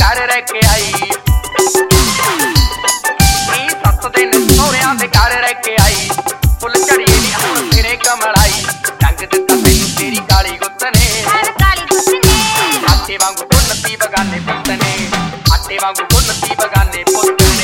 घर रह के आई। 7 दिन सोहरियां दे घर रह के आई। फुल झड़िए नी हुण फिरे कमलाई। रंग दिता मैनू तेरी काली गुत्त ने। आटे वांगू गुन्नती बगाने पुत्त ने। आटे वांगू गुन्नती बगाने पुत्त ने।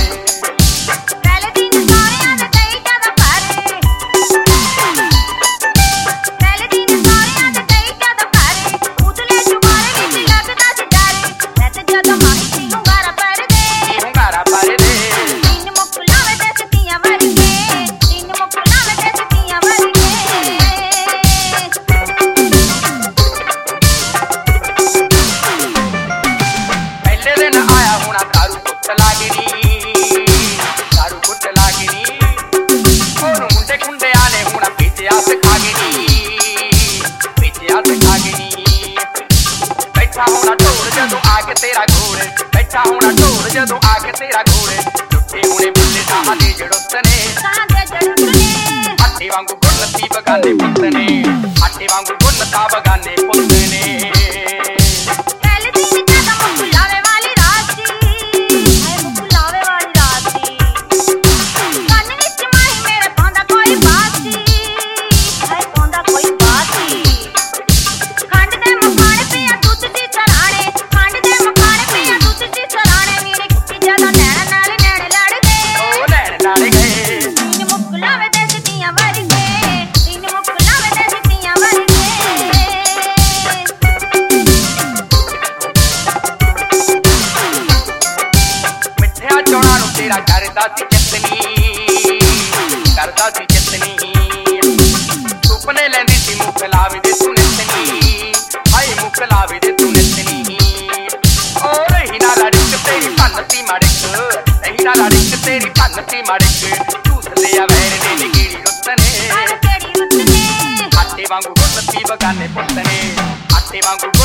बैठा होना ढोल जदों आके तेरा घोड़े। बैठा होना ढोल जदों आके तेरा घोड़े। टुटे होने बुल्ले साह दे जड़ुत ने। आटे वांगू गुन्नती बगाने पुत्त ने। आटे वांगू गुन्नता बगाने पुत्त ने। तेरा करदा सी जतनी। करदा सी जतनी। सुपने लैंदी सी मुख लावे दे तू नतनी। हाय मुख लावे दे तू नतनी। ओ रही ना लड़क तेरी भन्नती मड़क। रही ना लड़क तेरी भन्नती मड़क। चूस लिया वैर ने निगीड़ी रुत्त ने। आटे वांगू गुन्नती बगाने पुत्त ने। आटे वांगू